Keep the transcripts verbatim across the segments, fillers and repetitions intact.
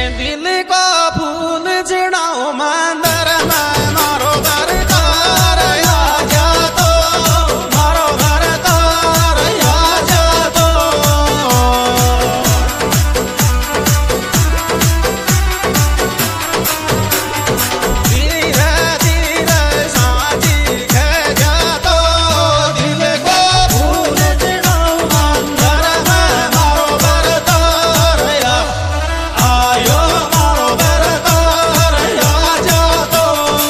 दिल को फूल जड़ाओ मंदिर में मारो घर तार आ जा तो मारो घर तार आ जा तो धीरे धीरे साथी कह जा तो दिल को फूल जड़ाओ मंदिर में मारो घर तार आयो मारो घर तार आ जा तो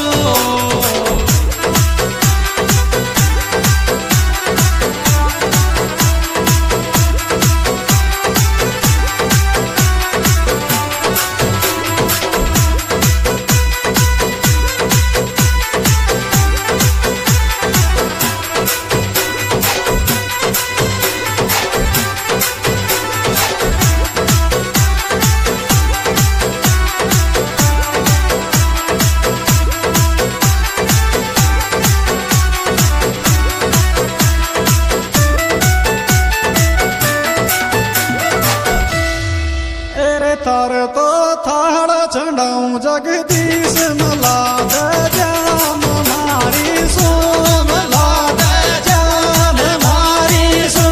अरे थार तो थाड़ चढ़ाऊं जगदीश मला दे जान मारी सो मला दे जान मारी सो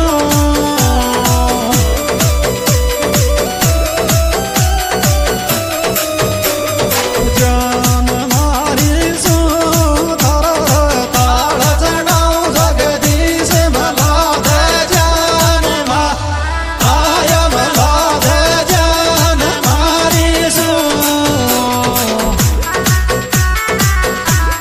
जान मारी सो थार ताड़ चढ़ाऊं जगदीश मला दे जान मा आय मला दे जान मारी सो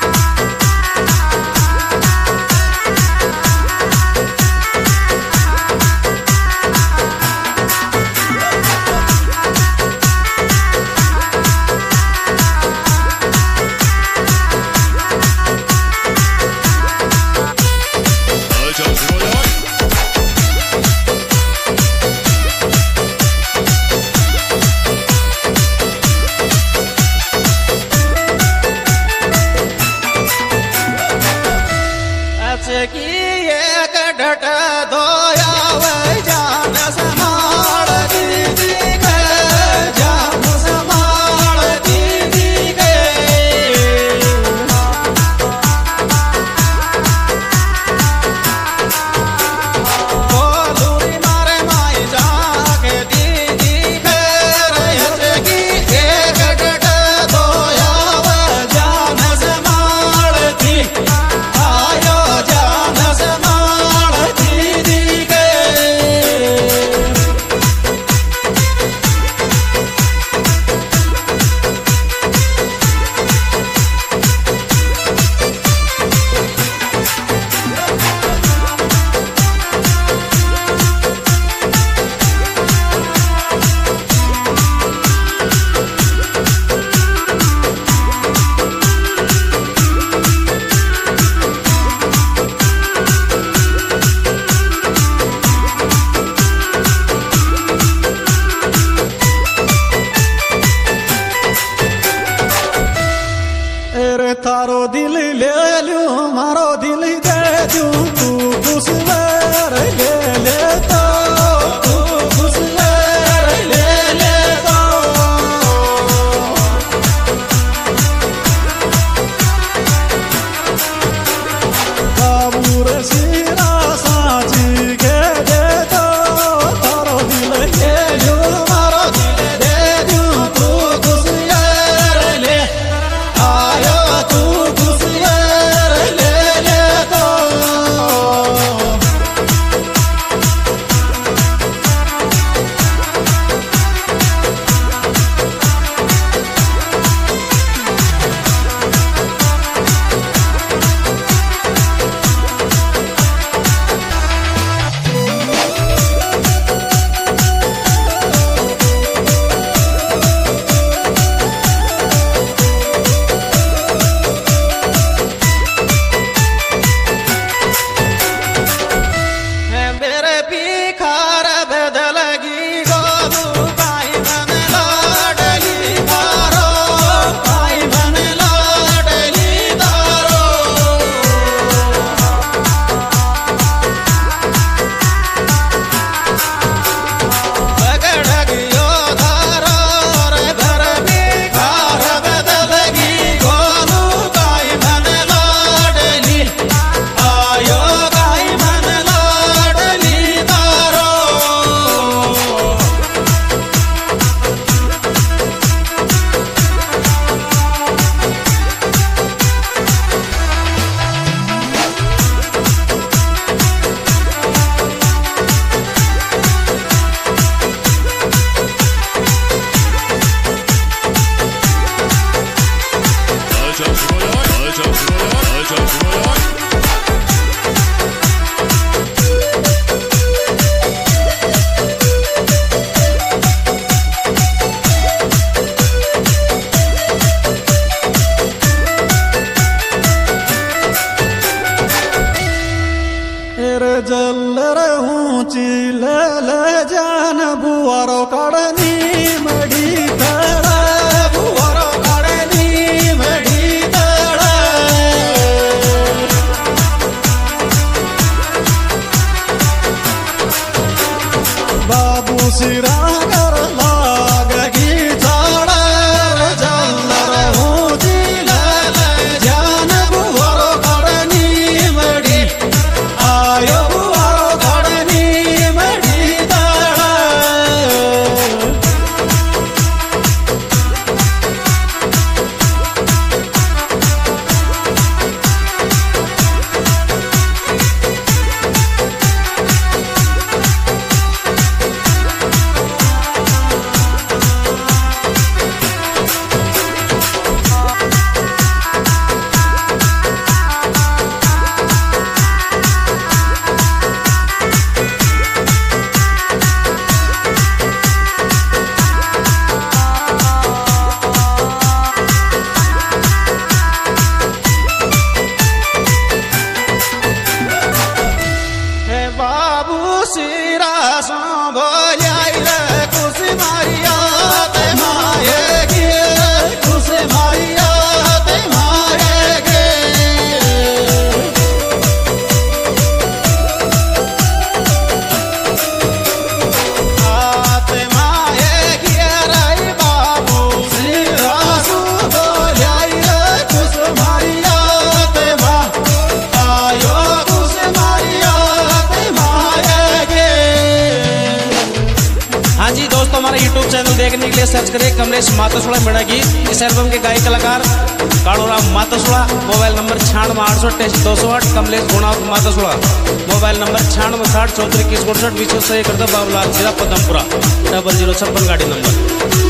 सर्च करें कमलेश मातोसुड़ा मेरा गीत। इस एल्बम के गायक कलाकार काड़ोराम मातोसुड़ा। मोबाइल नंबर छियानवे आठ सौ अट्ठाईस दो सौ आठ कमलेश गुणावत मातोसुड़ा। मोबाइल नंबर छियानवे साठ चौहत्तर इक्कीस उनसठ बीस सौ एक बाबूलाल जिला पदमपुरा डबल जीरो छप्पन गाड़ी नंबर।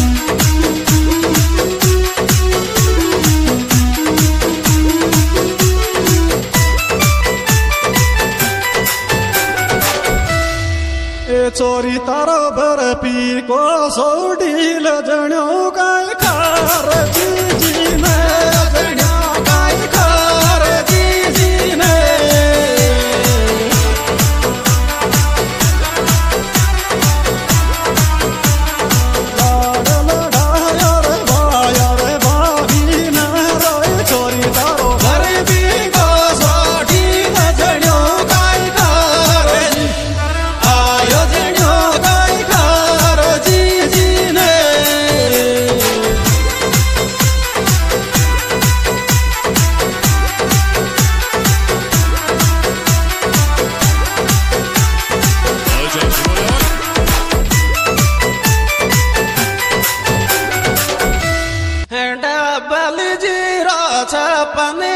चोरी तारो बर पी को सोडील जण्यो काय खार जी ने जण्यो काय खार जी ने लाड लडाया रे बाया रे बाबी न रोय चोरी तारो बर पी को सोडील जण्यो काय खार जी आयो जण्यो काय खार जी जी ने डबल जीरो छप्पन